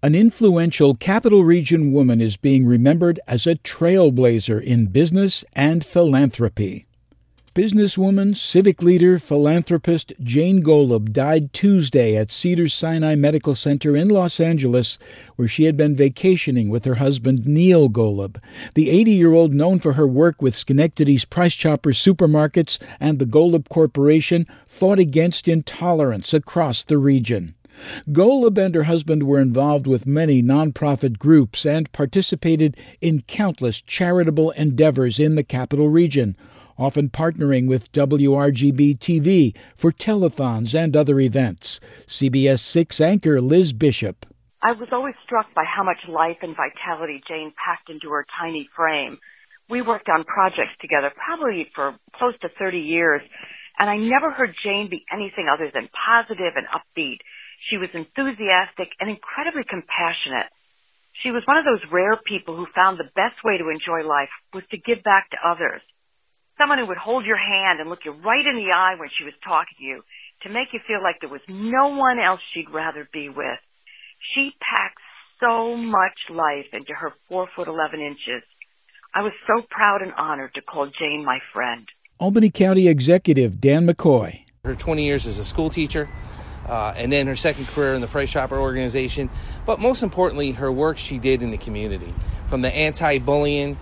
An influential Capital Region woman is being remembered as a trailblazer in business and philanthropy. Businesswoman, civic leader, philanthropist Jane Golub died Tuesday at Cedars-Sinai Medical Center in Los Angeles, where she had been vacationing with her husband Neil Golub. The 80-year-old, known for her work with Schenectady's Price Chopper supermarkets and the Golub Corporation, fought against intolerance across the region. Golub and her husband were involved with many nonprofit groups and participated in countless charitable endeavors in the Capital Region, often partnering with WRGB-TV for telethons and other events. CBS 6 anchor Liz Bishop. I was always struck by how much life and vitality Jane packed into her tiny frame. We worked on projects together probably for close to 30 years, and I never heard Jane be anything other than positive and upbeat. She was enthusiastic and incredibly compassionate. She was one of those rare people who found the best way to enjoy life was to give back to others. Someone who would hold your hand and look you right in the eye when she was talking to you to make you feel like there was no one else she'd rather be with. She packed so much life into her 4'11". I was so proud and honored to call Jane my friend. Albany County Executive Dan McCoy. Her 20 years as a school teacher, and then her second career in the Price Chopper organization, but most importantly, her work she did in the community, from the anti-bullying,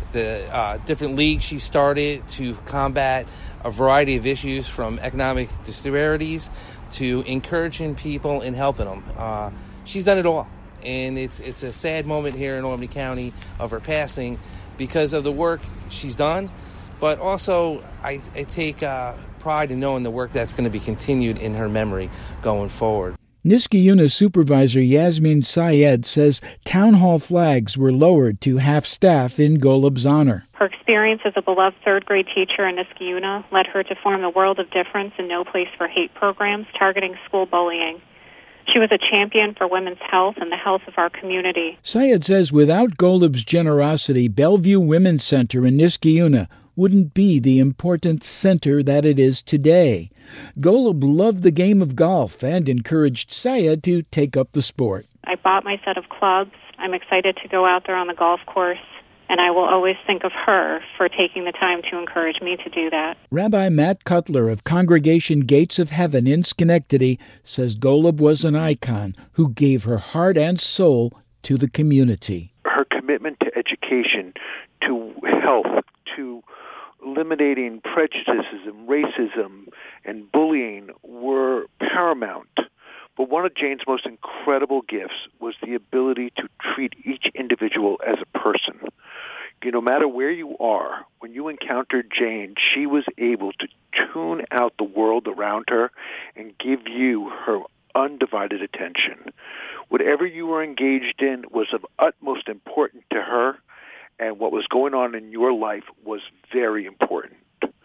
the different leagues she started to combat a variety of issues, from economic disparities to encouraging people and helping them. She's done it all, and it's a sad moment here in Albany County of her passing because of the work she's done, but also I take pride in knowing the work that's going to be continued in her memory going forward. Niskayuna Supervisor Yasmin Syed says town hall flags were lowered to half staff in Golub's honor. Her experience as a beloved third-grade teacher in Niskayuna led her to form the World of Difference and No Place for Hate programs targeting school bullying. She was a champion for women's health and the health of our community. Syed says without Golub's generosity, Bellevue Women's Center in Niskayuna wouldn't be the important center that it is today. Golub loved the game of golf and encouraged Syed to take up the sport. I bought my set of clubs. I'm excited to go out there on the golf course, and I will always think of her for taking the time to encourage me to do that. Rabbi Matt Cutler of Congregation Gates of Heaven in Schenectady says Golub was an icon who gave her heart and soul to the community. Her commitment to education, to health, to eliminating prejudices and racism and bullying were paramount. But one of Jane's most incredible gifts was the ability to treat each individual as a person. No matter where you are, when you encountered Jane, she was able to tune out the world around her and give you her undivided attention. Whatever you were engaged in was of utmost importance to her, and what was going on in your life was very important.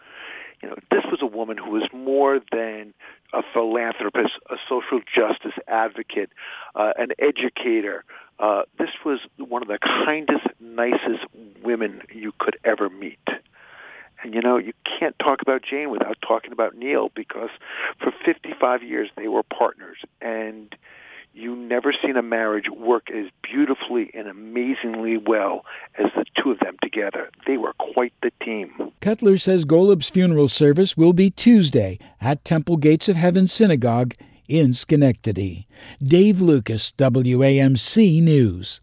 This was a woman who was more than a philanthropist, a social justice advocate, an educator. This was one of the kindest, nicest women you could ever meet. And, you can't talk about Jane without talking about Neil, because for 55 years they were partners, and you never seen a marriage work as beautifully and amazingly well as the two of them together. They were quite the team. Cutler says Golub's funeral service will be Tuesday at Temple Gates of Heaven Synagogue in Schenectady. Dave Lucas, WAMC News.